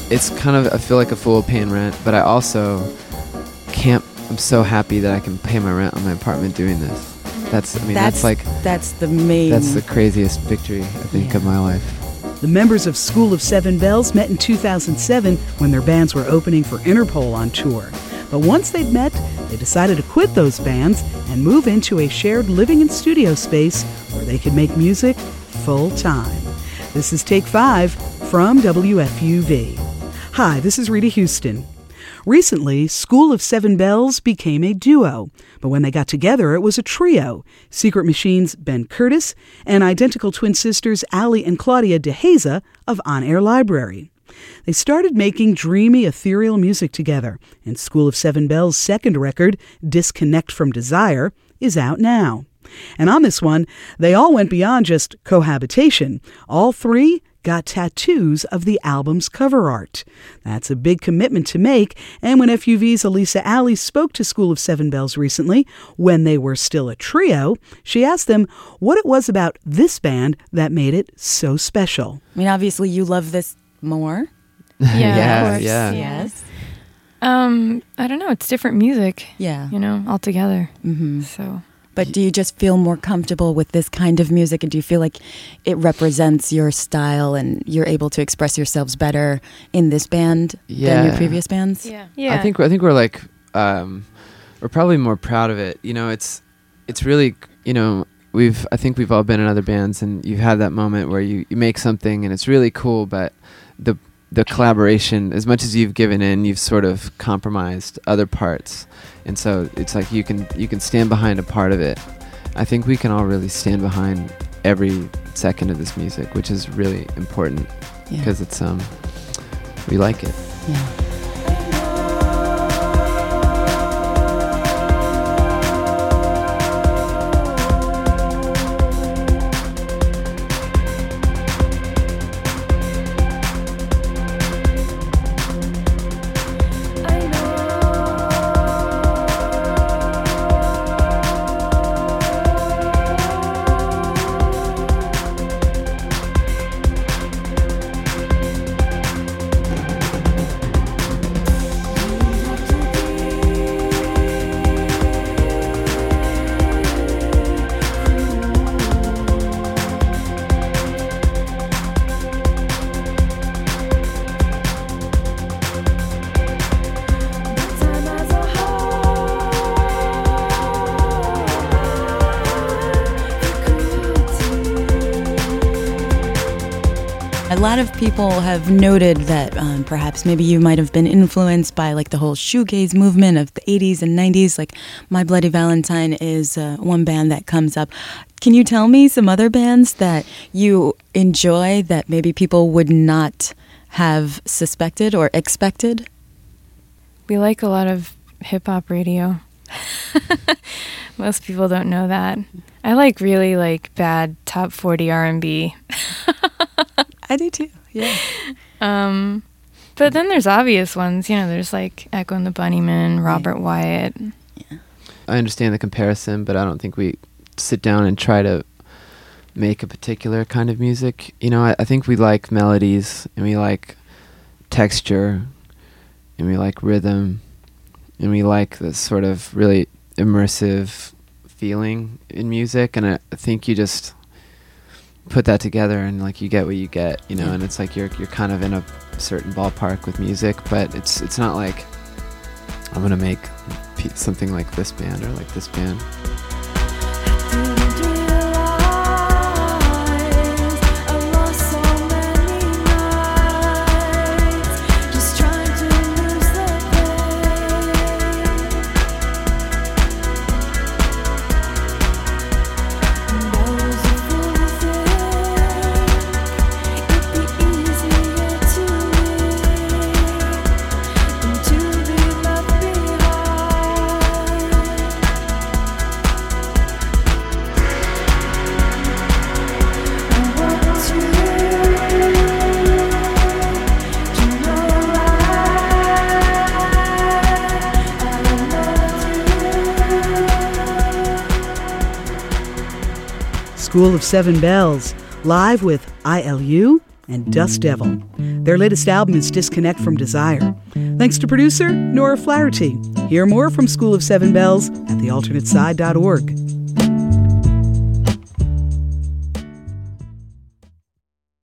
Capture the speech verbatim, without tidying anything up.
it's kind of, I feel like a fool paying rent, but I also can't, I'm so happy that I can pay my rent on my apartment doing this. That's, I mean, that's, that's like, that's the main, that's the craziest victory, I think, yeah. of my life. The members of School of Seven Bells met in two thousand seven when their bands were opening for Interpol on tour. But once they'd met, they decided to quit those bands and move into a shared living and studio space where they could make music full time. This is Take Five from W F U V. Hi, this is Rita Houston. Recently, School of Seven Bells became a duo, but when they got together, it was a trio. Secret Machine's Ben Curtis and identical twin sisters Ali and Claudia DeHaza of On Air Library. They started making dreamy, ethereal music together, and School of Seven Bells' second record, Disconnect from Desire, is out now. And on this one, they all went beyond just cohabitation. All three got tattoos of the album's cover art. That's a big commitment to make, and when F U V's Elisa Alley spoke to School of Seven Bells recently, when they were still a trio, she asked them what it was about this band that made it so special. I mean, obviously you love this more. Yeah, yeah, of course. yeah. Yes. Um, I don't know. It's different music. Yeah. You know, altogether. Mm-hmm. So. But do you just feel more comfortable with this kind of music, and do you feel like it represents your style and you're able to express yourselves better in this band yeah. than your previous bands? Yeah, yeah. I think I think we're like um, we're probably more proud of it. You know, it's it's really, you know, we've I think we've all been in other bands, and you've had that moment where you, you make something and it's really cool, but the the collaboration, as much as you've given in, you've sort of compromised other parts. And so it's like you can you can stand behind a part of it. I think we can all really stand behind every second of this music, which is really important because yeah. it's um we like it. Yeah. A lot of people have noted that um, perhaps maybe you might have been influenced by like the whole shoegaze movement of the eighties and nineties. Like My Bloody Valentine is uh, one band that comes up. Can you tell me some other bands that you enjoy that maybe people would not have suspected or expected? We like a lot of hip-hop radio. Most people don't know that. I like really like bad top forty R and B. I do too, yeah. Um, but then there's obvious ones, you know, there's like Echo and the Bunnymen, Robert right. Wyatt. Yeah. I understand the comparison, but I don't think we sit down and try to make a particular kind of music. You know, I, I think we like melodies, and we like texture, and we like rhythm, and we like this sort of really immersive feeling in music, and I, I think you just put that together and like you get what you get, you know, yeah. and it's like you're you're kind of in a certain ballpark with music, but it's it's not like I'm gonna make p- something like this band or like this band. School of Seven Bells, live with I L U and Dust Devil. Their latest album is Disconnect from Desire. Thanks to producer Nora Flaherty. Hear more from School of Seven Bells at the alternate side dot org.